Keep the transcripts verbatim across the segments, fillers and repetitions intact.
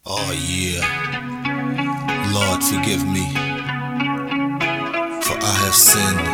Oh yeah, Lord forgive me, for I have sinned.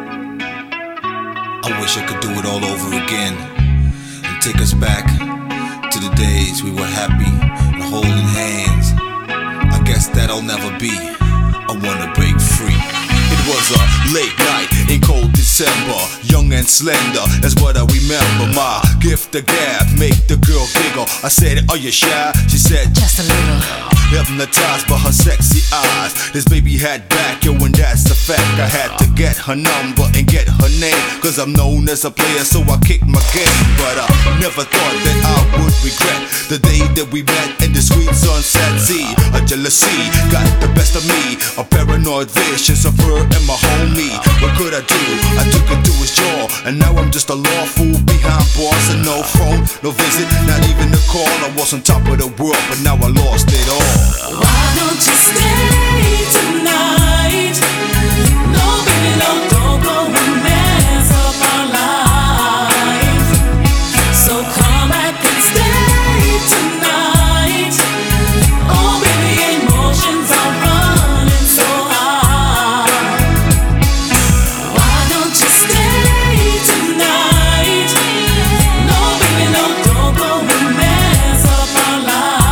I wish I could do it all over again and take us back to the days we were happy and holding hands. I guess that'll never be. I wanna break free. It was a late night in cold December, young and slender, that's what I remember. My gift, the gab, make the girl giggle. I said, are you shy? She said, just a little. Hypnotized by her sexy eyes, this baby had back, yo, and that's a fact. I had to get her number and get her name, cause I'm known as a player, so I kicked my game. But I never thought that I would regret the day that we met in the sweet sunset. See, a jealousy got the best of me, a paranoid visions of her and my homie. What could I do? I took it to his jaw, and now I'm just a lawful behind bars. And no phone, no visit, not even a call. I was on top of the world, but now I lost it all. Why don't you stay tonight? No, baby, no, don't go and mess up our life. So come back and stay tonight. Oh, baby, emotions are running so high. Why don't you stay tonight? No, baby, no, don't go and mess up our life.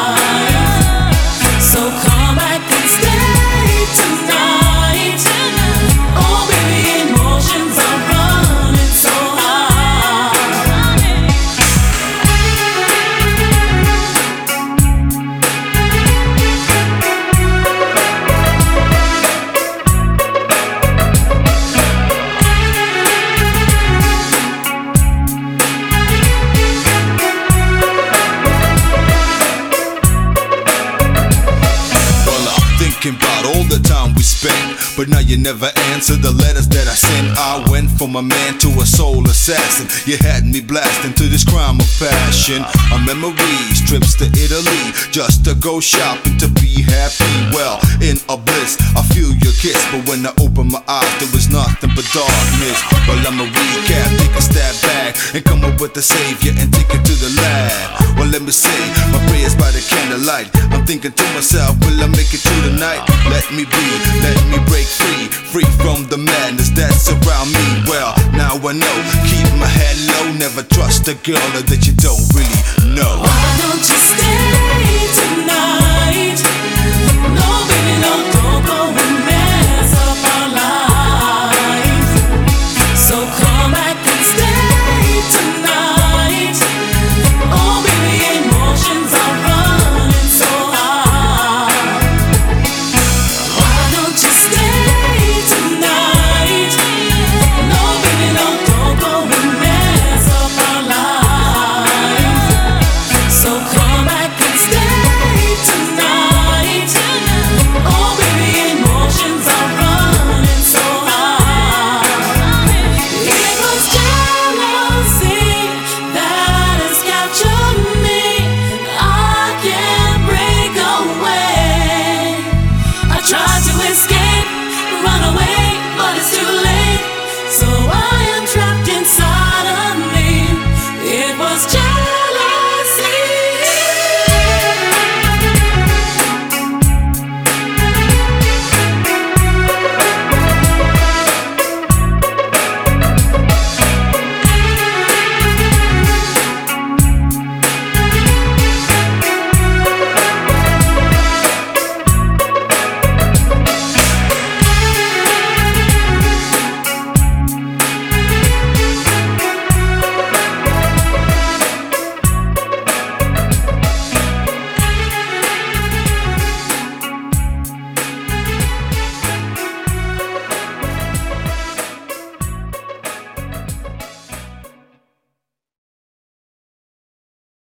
So come back and stay tonight. Oh baby, emotions are running so high. Well, I'm thinking about all the time we spent, but now you never answer the letters that I sent. I went from a man to a soul assassin. You had me blasting to this crime of passion. Our memories, trips to Italy, just to go shopping to be happy. Well, in a bliss, I feel your kiss, but when I open my eyes, there was nothing but darkness. Well, I'm a recap, take a step back and come up with the savior and take it to the lab. Well, let me say my prayers by the candlelight. I'm thinking to myself, will I make it through the night? Let me be, let me break free, free from the madness that's around me. Well, now I know, keep my head low, never trust a girl that you don't really know. Why don't you